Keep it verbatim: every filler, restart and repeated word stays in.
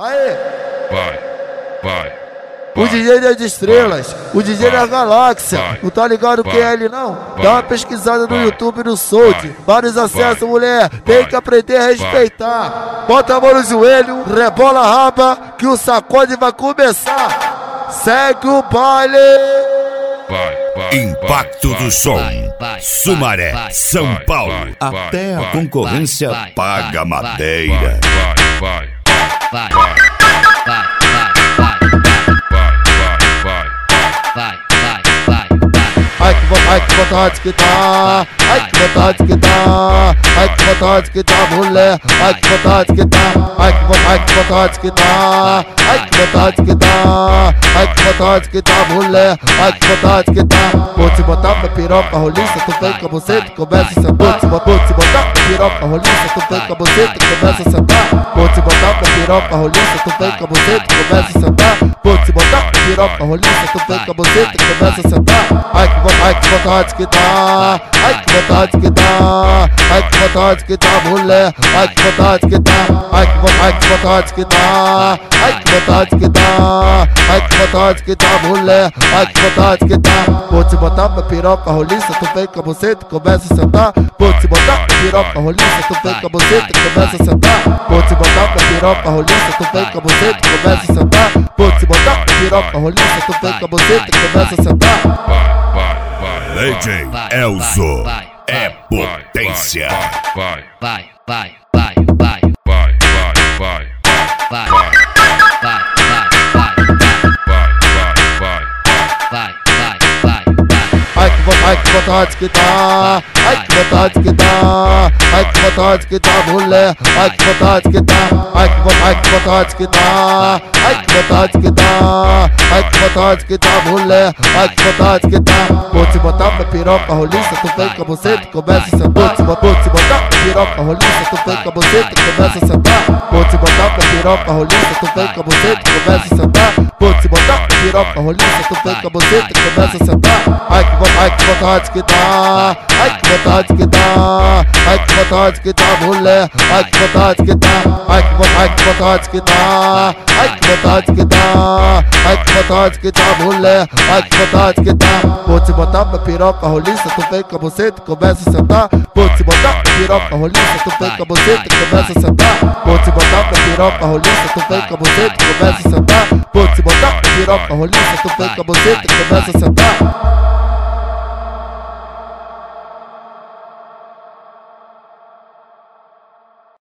Aê! Vai, vai. O D J das estrelas, o D J da galáxia, não tá ligado quem é ele não? Dá uma pesquisada no YouTube no Sold, vários acessos, mulher, tem que aprender a respeitar. Bota a mão no joelho, rebola a raba, que o sacode vai começar. Segue o baile. Impacto do som, Sumaré, São Paulo. Até a concorrência paga madeira. Vai, vai, vai. Ai que vontade, que vontade que tá, ai que vontade que tá, ai que vontade que tá, mulher, ai que vontade que tá, ai que vontade, que vontade que tá, ai que vontade que tá, ai que vontade que tá, mulher, ai que vontade que tá. Vou te botar pra piroca roliça, tu vem com você, tu começa a sentar. Vou te botar pra piroca roliça, tu vem com você, tu começa a sentar. Vou te botar pra piroca roliça, tu vem com você, tu começa a sentar. Vou te botar pra piroca roliça, tu vem com você, tu começa a sentar. Ai que vontade, ai que vontade que dá, ai que vontade que dá, ai que vontade que dá, mulher, ai que vontade que dá, ai que vontade, ai que vontade que dá, ai que vontade que dá, ai que vontade que dá, mulher, ai que vontade que dá. Vou te botar pra piroca roliça, tu vem com você, tu começa a sentar. Vou te botar pra piroca roliça, tu vem com você, tu começa a sentar. Vou te botar pra piroca roliça, tu vem com você, tu começa a sentar. Vou te botar pra piroca roliça, tu vem com você, tu começa a sentar. D J Elzo é potência. Vai, vai, vai, vai, vai, vai, vai, vai, vai, vai, vai, vai, vai, vai, vai, vai. Ai que vontade, ai que vontade que dá, ai que vontade que dá, ai que vontade que dá, mulher, ai que vontade que dá, ai que vontade, ai que vontade que dá, ai que vontade que dá, ai que vontade que dá, mulher, ai que vontade que dá. Vou te botar pra piroca roliça, tu vem com você, tu começa a sentar. Vou te botar pra piroca roliça, tu vem com você, tu começa a sentar. Vou te botar pra piroca roliça, tu vem com você, tu começa a sentar. Vou te botar pra piroca roliça, tu vem com você, tu começa a sentar. Ai que vontade, ai que vontade que dá, ai que vontade que dá, ai que vontade que dá, mulher, ai que vontade que dá, ai que vontade, ai que vontade que dá, ai que vontade que dá, ai que vontade que dá, mulher, ai que vontade que dá. Vou te botar pra piroca roliça, tu vem com você, tu começa a sentar. Vou te botar pra piroca roliça, tu vem com você, tu começa a sentar. Vou te botar pra piroca roliça, tu vem com você, tu começa a sentar. Vou te botar pra piroca roliça, tu vem com você, tu começa a sentar.